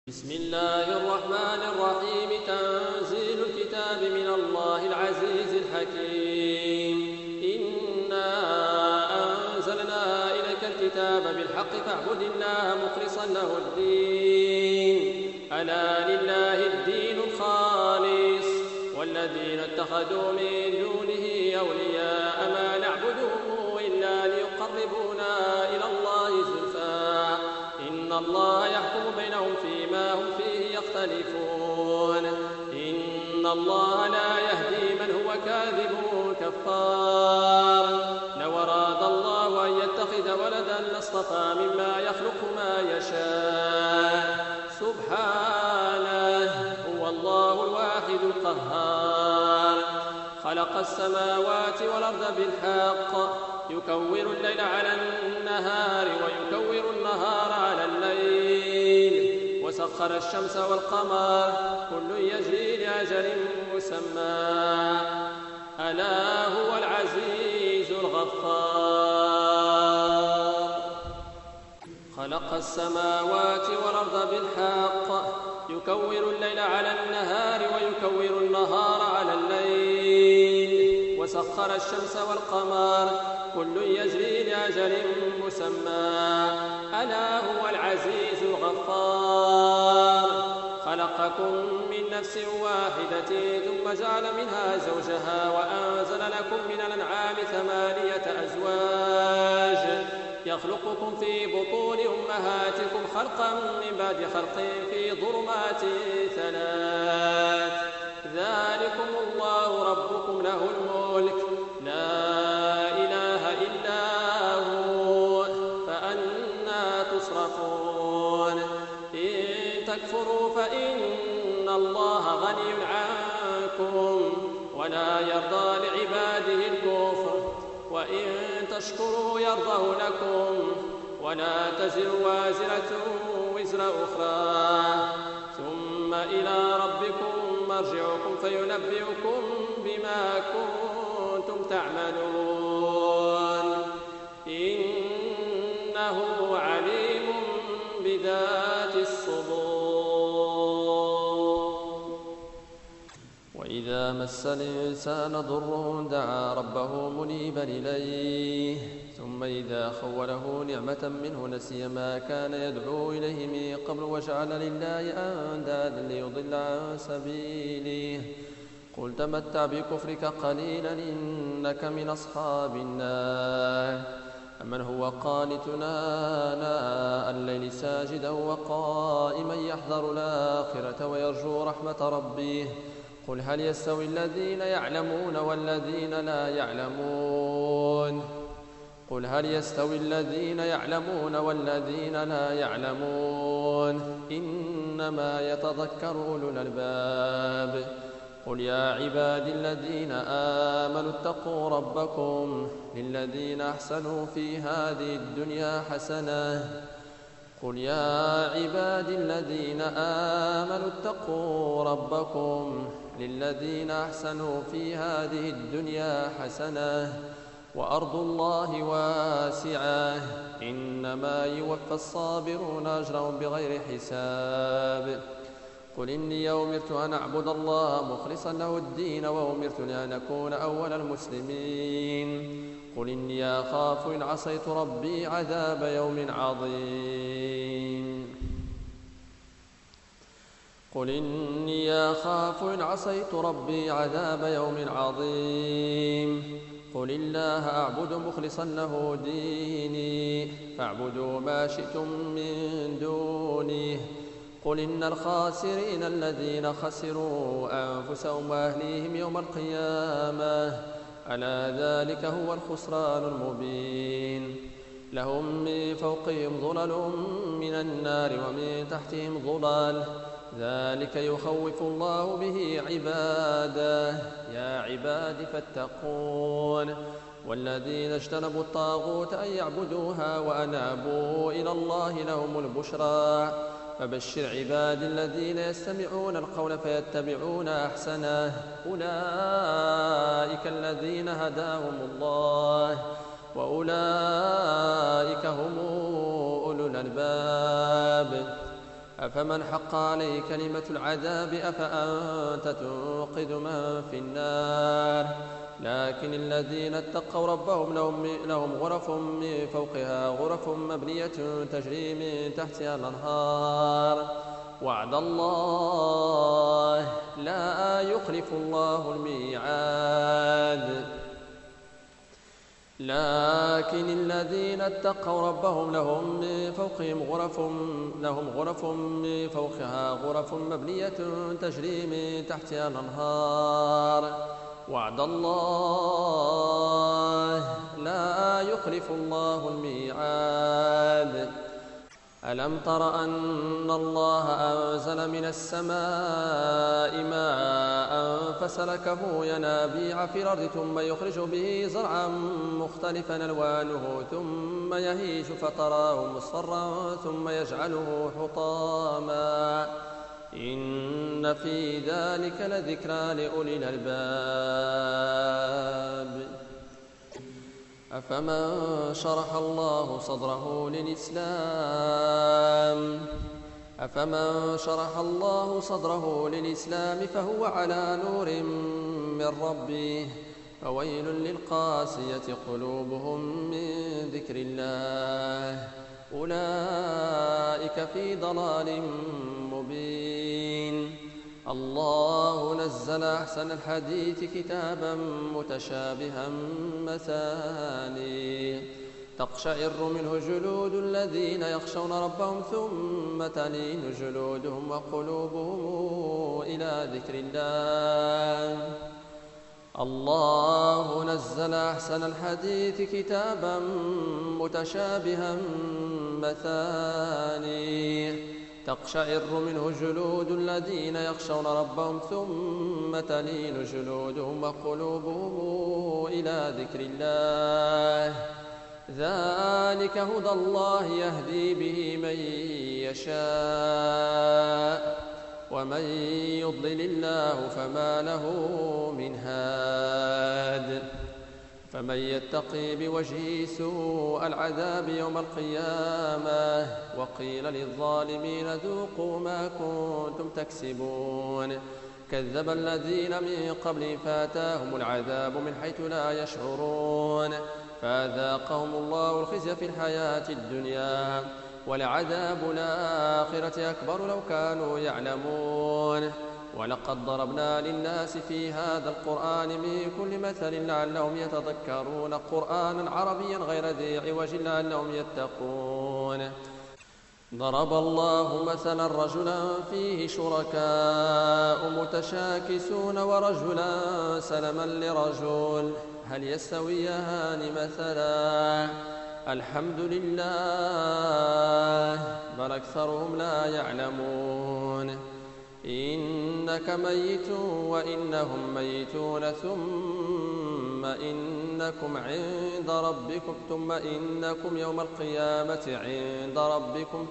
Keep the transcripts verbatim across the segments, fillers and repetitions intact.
بسم الله الرحمن الرحيم. تنزيل الكتاب من الله العزيز الحكيم. إنا أنزلنا إليك الكتاب بالحق فاعبد الله مخلصا له الدين. ألا لله الدين الخالص والذين اتخذوا من دونه أولياء ما نعبدهم إلا ليقربونا إلى الله زلفى إن الله يحكم بينهم فيما هم فيه يختلفون. إن الله لا يهدي من هو كاذب كفار. لو أراد الله أن يتخذ ولدا لاصطفى مما يخلق ما يشاء سبحانه هو الله الواحد القهار. خلق السماوات والأرض بالحق يكور الليل على النهار ويكور النهار على الليل وسخر الشمس والقمر كل يجري لأجل مسمى ألا هو العزيز الغفار. خلق السماوات والأرض بالحق يكور الليل على النهار ويكور النهار على الليل وسخر الشمس والقمر كل يجري لأجل مسمى ألا هو العزيز الغفار. خلقكم من نفس واحدة ثم جعل منها زوجها وأنزل لكم من الأنعام ثمانية أزواج يخلقكم في بطون أمهاتكم خلقا من بعد خلق في ظلمات ثلاث ذلكم الله ربكم له الملك لا إله إلا هو فأنى تصرفون. إن تكفروا فإن الله غني عنكم ولا يرضى لعباده الكفر وإن تشكروا يرضه لكم ولا تزر وازرة وزر أخرى ثم إلى ربكم مرجعكم فينبئكم بما كنتم تعملون إنه عليم بذات الصدور. وإذا مس الإنسان ضر دعا ربه منيبا إليه ثم إذا خوله نعمة منه نسي ما كان يدعو إليه من قبل وجعل لله أندادا ليضل عن سبيله قل تمتع بكفرك قليلا إنك من أصحاب النار. أمن هو قانتنا آناء الليل ساجدا وقائما يحذر الآخرة ويرجو رحمة ربه قل هل يستوي الذين يعلمون والذين لا يعلمون قل هل يستوي الذين يعلمون والذين لا يعلمون إنما يتذكر أولو الألباب. قل يا عبادي الذين آمنوا اتقوا ربكم للذين أحسنوا في هذه الدنيا حسنة قل يا عبادي الذين آمنوا اتقوا ربكم للذين أحسنوا في هذه الدنيا حسنة وأرض الله واسعة إنما يوفى الصابرون أجرهم بغير حساب. قل إني أمرت أن أعبد الله مخلصا له الدين وأمرت لأن أكون أول المسلمين. قل إني أخاف إن عصيت ربي عذاب يوم عظيم قل إني أخاف إن عصيت ربي عذاب يوم عظيم قل الله أعبد مخلصا له ديني فاعبدوا ما شئتم من دونه قل إن الخاسرين الذين خسروا أنفسهم وأهليهم يوم القيامة ألا ذلك هو الخسران المبين. لهم من فوقهم ظلل من النار ومن تحتهم ظلال ذلك يخوف الله به عباده يا عباد فاتقون. والذين اجتنبوا الطاغوت أن يعبدوها وأنابوا إلى الله لهم البشرى فبشر عباد الذين يستمعون القول فيتبعون أحسنه أولئك الذين هداهم الله وأولئك هم أولو الألباب. أفمن حق عليه كلمة العذاب أفأنت تنقذ من في النار لكن الذين اتقوا ربهم لهم, لهم غرف من فوقها غرف مبنية تجري من تحتها الأنهار وعد الله لا يخلف الله الميعاد لكن الذين اتقوا ربهم لهم من فوقهم غرف لهم غرف من فوقها غرف مبنية تجري من تحتها الأنهار وعد الله لا يخلف الله الميعاد ألم تر أن الله أنزل من السماء ماء فسلكه ينابيع في الأرض ثم يخرج به زرعا مختلفا ألوانه ثم يهيج فتراه مصفرا ثم يجعله حطاما إن في ذلك لذكرى لأولي الألباب أفمن شرح الله صدره للإسلام أفمن شرح الله صدره للإسلام فهو على نور من ربه فويل للقاسية قلوبهم من ذكر الله أولئك في ضلال مبين الله نزل أحسن الحديث كتابا متشابها مثاني تقشعر منه جلود الذين يخشون ربهم ثم تلين جلودهم وقلوبهم إلى ذكر الله الله نزل أحسن الحديث كتابا متشابها مثاني تقشعر منه جلود الذين يخشون ربهم ثم تلين جلودهم وقلوبهم إلى ذكر الله ذلك هدى الله يهدي به من يشاء ومن يضلل الله فما له من هاد فمن يتقي بوجهه سوء العذاب يوم القيامة وقيل للظالمين ذوقوا ما كنتم تكسبون كذب الذين من قبل فاتاهم العذاب من حيث لا يشعرون فأذاقهم الله الخزي في الحياة الدنيا ولعذاب الآخرة أكبر لو كانوا يعلمون ولقد ضربنا للناس في هذا القرآن من كل مثل لعلهم يتذكرون قرآنا عربيا غير ذي عوج لعلهم يتقون ضرب الله مثلا رجلا فيه شركاء متشاكسون ورجلا سلما لرجل هل يستويان مثلا الحمد لله بل أكثرهم لا يعلمون إنك ميت وإنهم ميتون ثم إنكم عند ربكم ثم إنكم يوم القيامة عند ربكم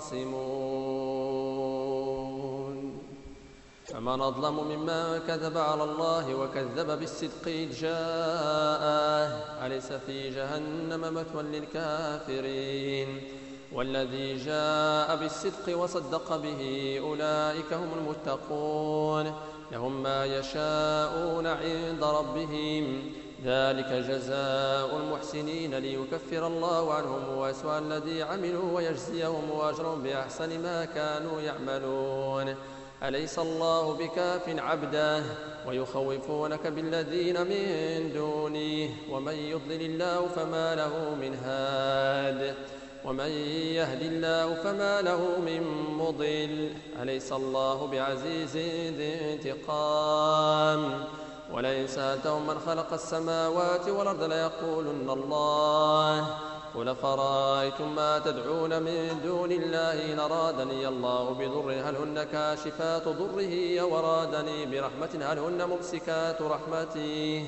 تختصمون فمن أظلم ممن كذب على الله وكذب بالصدق إذ جاءه أليس في جهنم مثوى للكافرين والذي جاء بالصدق وصدق به أولئك هم المتقون لهم ما يشاءون عند ربهم ذلك جزاء المحسنين ليكفر الله عنهم وأسوأ الذي عملوا ويجزيهم أجرهم بأحسن ما كانوا يعملون أليس الله بكاف عبده ويخوفونك بالذين من دونه ومن يضلل الله فما له من هاد ومن يهد الله فما له من مضل أليس الله بعزيز ذي انتقام ولئن سألتهم من خلق السماوات والأرض ليقولن الله قل فرأيتم ما تدعون من دون الله إن أرادني الله بضر هل هن كاشفات ضره أو أرادني برحمة هل هن ممسكات رحمته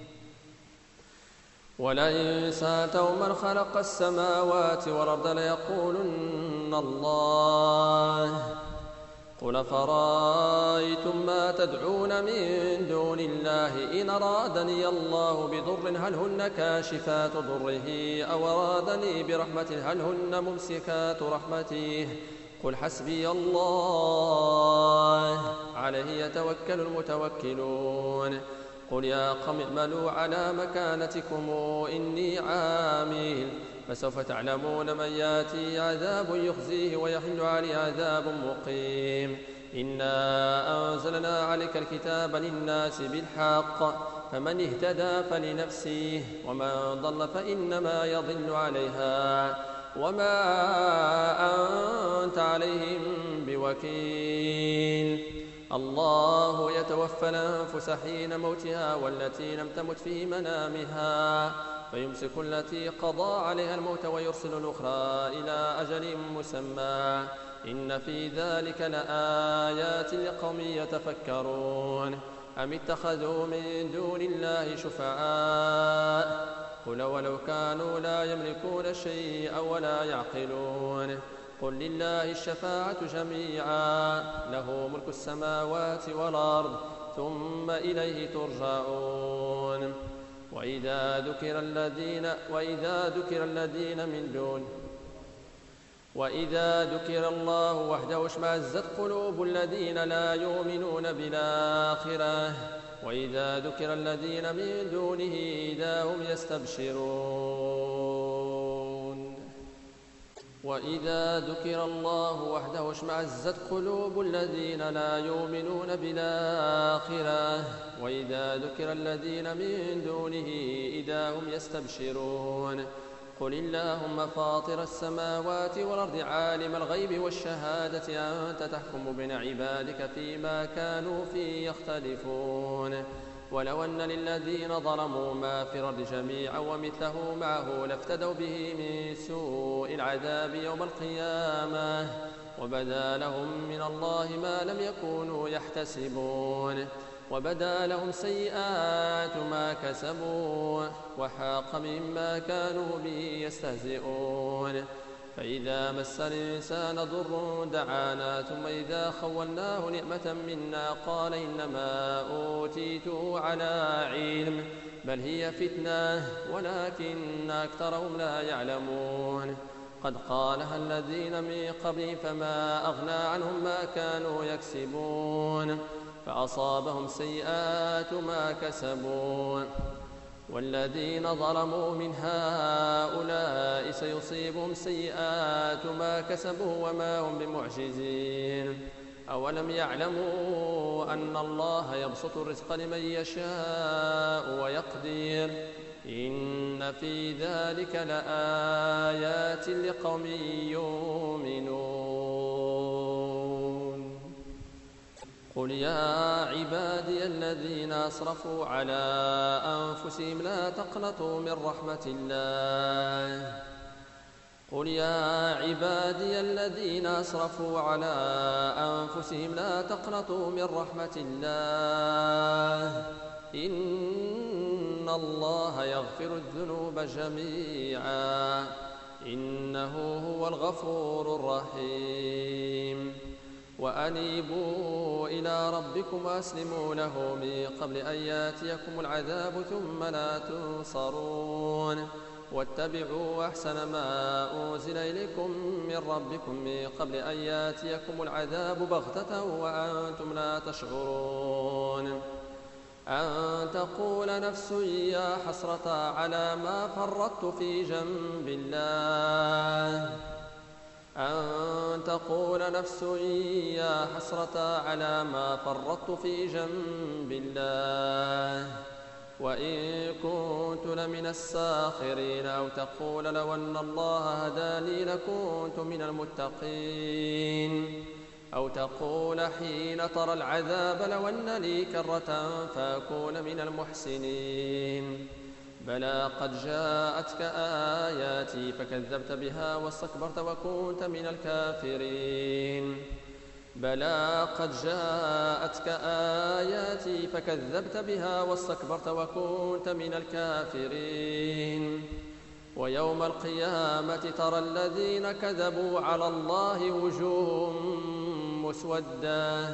ولئن سألتهم من خلق السماوات والأرض ليقولن الله قل فرأيتم ما تدعون من دون الله إن أرادني الله بضر هل هن كاشفات ضره أو أرادني برحمة هل هن ممسكات رحمته قل حسبي الله عليه يتوكل المتوكلون قل يا قوم اعملوا على مكانتكم إني عامل فسوف تعلمون من ياتي عذاب يخزيه ويحل عليه عذاب مقيم إنا أنزلنا عليك الكتاب للناس بالحق فمن اهتدى فلنفسه ومن ضل فإنما يضل عليها وما أنت عليهم بوكيل الله يتوفى الأنفس حين موتها والتي لم تمت في منامها فيمسك التي قضى عليها الموت ويرسل الأخرى إلى أجل مسمى إن في ذلك لآيات لقوم يتفكرون أم اتخذوا من دون الله شفعاء قل ولو كانوا لا يملكون شيئا ولا يعقلون قل لله الشفاعة جميعا له ملك السماوات والأرض ثم إليه ترجعون وإذا ذكر الذين وإذا ذكر الذين من دون وإذا ذكر الله وحده اشمأزت قلوب الذين لا يؤمنون بالآخرة وإذا ذكر الذين من دونه إذا هم يستبشرون وإذا ذكر الله وحده اشمأزت قلوب الذين لا يؤمنون بالآخرة وإذا ذكر الذين من دونه إذا هم يستبشرون قل اللهم فاطر السماوات والأرض عالم الغيب والشهادة أنت تحكم بين عبادك فيما كانوا فيه يختلفون ولو أن للذين ظلموا ما في الأرض جميعا ومثله معه لافتدوا به من سوء العذاب يوم القيامة وبدا لهم من الله ما لم يكونوا يحتسبون وبدا لهم سيئات ما كسبوا وحاق مما كانوا به يستهزئون فإذا مس الإنسان ضر دعانا ثم إذا خولناه نعمة منا قال إنما أوتيته على علم بل هي فتنة ولكن أكثرهم لا يعلمون قد قالها الذين من قبلهم فما أغنى عنهم ما كانوا يكسبون فأصابهم سيئات ما كسبوا والذين ظلموا من هؤلاء سيصيبهم سيئات ما كسبوا وما هم بمعجزين أولم يعلموا أن الله يبسط الرزق لمن يشاء ويقدر إن في ذلك لآيات لقوم يؤمنون قل يا عبادي الذين أسرفوا على أنفسهم لا تقنطوا من رحمة الله قل يا عبادي الذين أسرفوا على أنفسهم لا تقنطوا من رحمة الله إن الله يغفر الذنوب جميعا إنه هو الغفور الرحيم وأنيبوا إلى ربكم وأسلموا له من قبل أن يأتيكم العذاب ثم لا تنصرون واتبعوا أحسن ما أنزل إليكم من ربكم من قبل أن يأتيكم العذاب بغتة وأنتم لا تشعرون أن تقول نفس يا حسرة على ما فرطت في جنب الله أن تقول نفس يا حسرة على ما فرطت في جنب الله وإن كنت لمن الساخرين أو تقول لو أن الله هداني لكنت من المتقين أو تقول حين ترى العذاب لو أن لي كرة فأكون من المحسنين بلى قد جاءتك آياتي فكذبت بها واستكبرت وكنت من الكافرين بلى قد جاءتك آياتي فكذبت بها واستكبرت وكنت من الكافرين ويوم القيامة ترى الذين كذبوا على الله وجوههم مسودة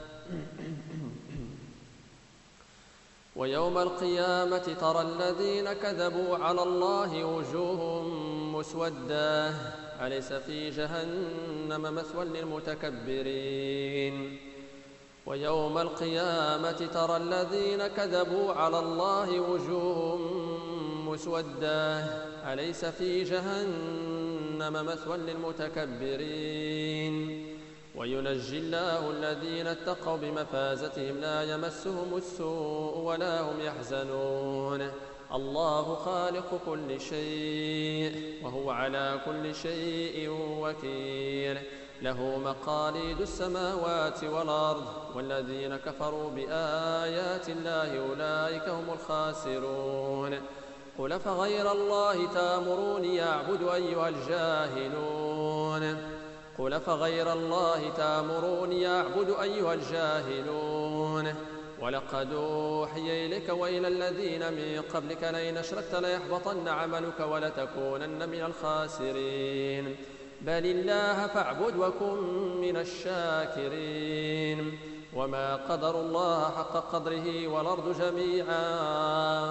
ويوم القيامة ترى الذين كذبوا على الله وجوههم مسودة أليس في جهنم مثوى للمتكبرين ويوم القيامة ترى الذين كذبوا على الله وجوههم مسودة أليس في جهنم مثوى للمتكبرين وينجي الله الذين اتقوا بمفازتهم لا يمسهم السوء ولا هم يحزنون الله خالق كل شيء وهو على كل شيء وكيل له مقاليد السماوات والأرض والذين كفروا بآيات الله أولئك هم الخاسرون قل فغير الله تأمروني أعبد أيها الجاهلون قل فغير الله تأمروني أعبد أيها الجاهلون ولقد أوحي إليك وإلى الذين من قبلك لئن أشركت ليحبطن عملك ولتكونن من الخاسرين بل الله فاعبد وكن من الشاكرين وما قدروا الله حق قدره والأرض جميعا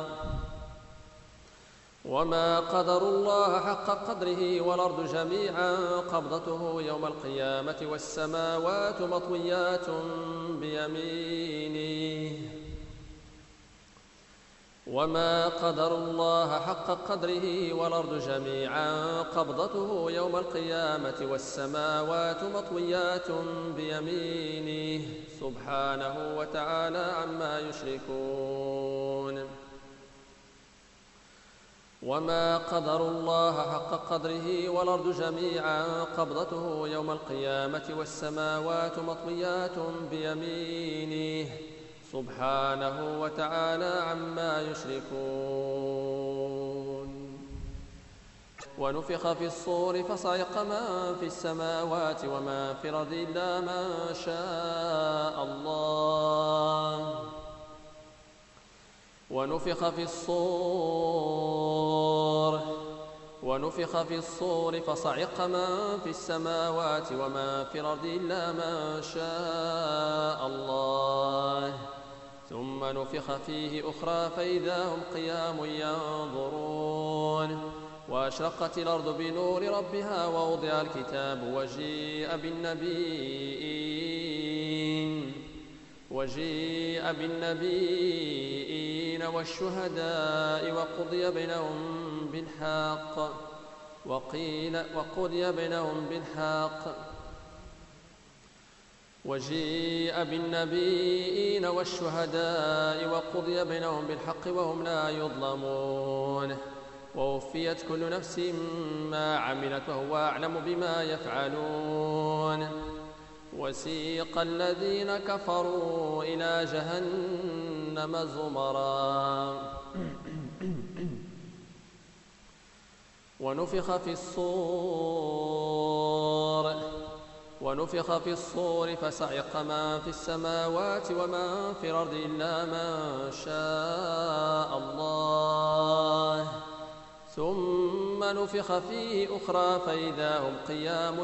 وما قدروا الله حق قدره والأرض جميعا قبضته يوم القيامة والسماوات مطويات بيمينه وما قدروا الله حق قدره والأرض جميعا قبضته يوم القيامة والسماوات مطويات بيمينه سبحانه وتعالى عما يشركون وما قدروا الله حق قدره والأرض جميعا قبضته يوم القيامة والسماوات مطويات بيمينه سبحانه وتعالى عما يشركون ونفخ في الصور فصعق من في السماوات وما في الأرض إلا من شاء الله ونفخ في الصور ونفخ في الصور فصعق من في السماوات وما في الأرض إلا من شاء الله ثم نفخ فيه أخرى فإذا هم قيام ينظرون وأشرقت الأرض بنور ربها ووضع الكتاب وجيء بالنبيين وجيء بالنبيين والشهداء وقضي بينهم بالحق وقيل وقضي بينهم بالحق وجيء بالنبيين والشهداء وقضي بينهم بالحق وهم لا يظلمون ووفيت كل نفس ما عملت وهو أعلم بما يفعلون وسيق الذين كفروا إلى جهنم زمرا ونفخ في الصور ونفخ في الصور فصعق من في السماوات ومن في الأرض إلا من شاء الله ثم نفخ فيه أخرى فإذا هم قيام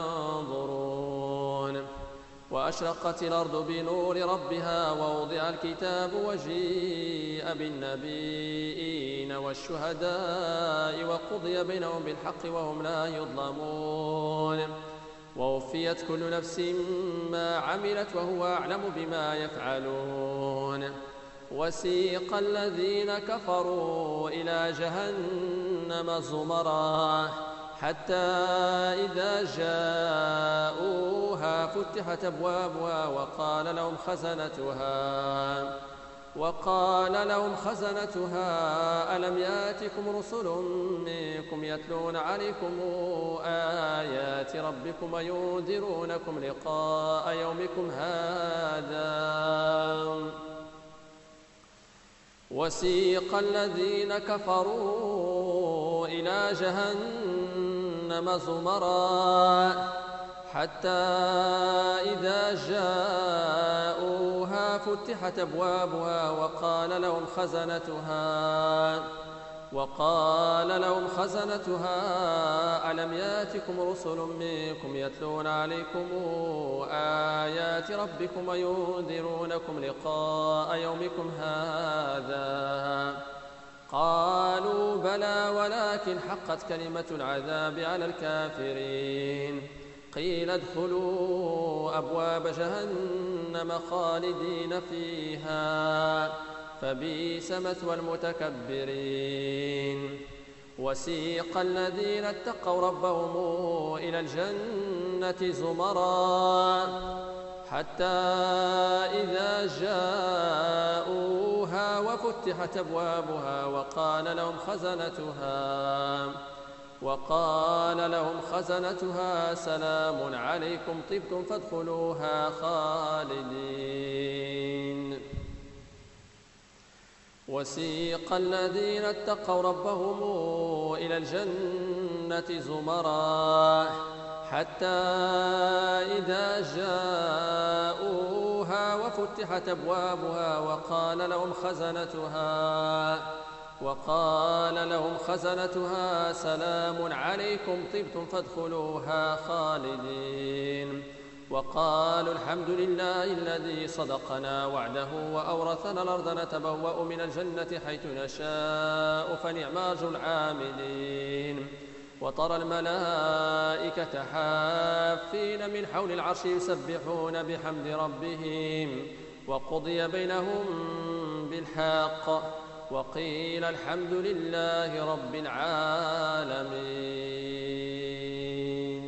ينظرون وأشرقت الأرض بنور ربها ووضع الكتاب وجيء بالنبيين والشهداء وقضي بينهم بالحق وهم لا يظلمون ووفيت كل نفس ما عملت وهو أعلم بما يفعلون وسيق الذين كفروا إلى جهنم زمرا حتى إذا جاءوها فتحت أبوابها وقال لهم خزنتها وقال لهم خزنتها ألم يأتكم رسل منكم يتلون عليكم آيات ربكم وينذرونكم لقاء يومكم هذا وسيق الذين كفروا إلى جهنم زمرا حتى إذا جاءوها فتحت أبوابها وقال لهم خزنتها وقال لهم خزنتها ألم يأتكم رسل منكم يتلون عليكم آيات ربكم وينذرونكم لقاء يومكم هذا قالوا بلى ولكن حقت كلمة العذاب على الكافرين. قيل ادخلوا أبواب جهنم خالدين فيها فبئس مثوى المتكبرين. وسيق الذين اتقوا ربهم إلى الجنة زمرا حتى إذا جاءوها وفتحت أبوابها وقال لهم خزنتها وقال لهم خزنتها سلام عليكم طبتم فادخلوها خالدين. وسيق الذين اتقوا ربهم إلى الجنة زمرا حتى إذا جاءوها وفتحت أبوابها وقال لهم خزنتها وقال لهم خزنتها سلام عليكم طبتم فادخلوها خالدين. وقالوا الحمد لله الذي صدقنا وعده وأورثنا الأرض نتبوأ من الجنة حيث نشاء فنعم أجر العاملين. وترى الملائكة حافين من حول العرش يسبحون بحمد ربهم وقضي بينهم بالحق وقيل الحمد لله رب العالمين.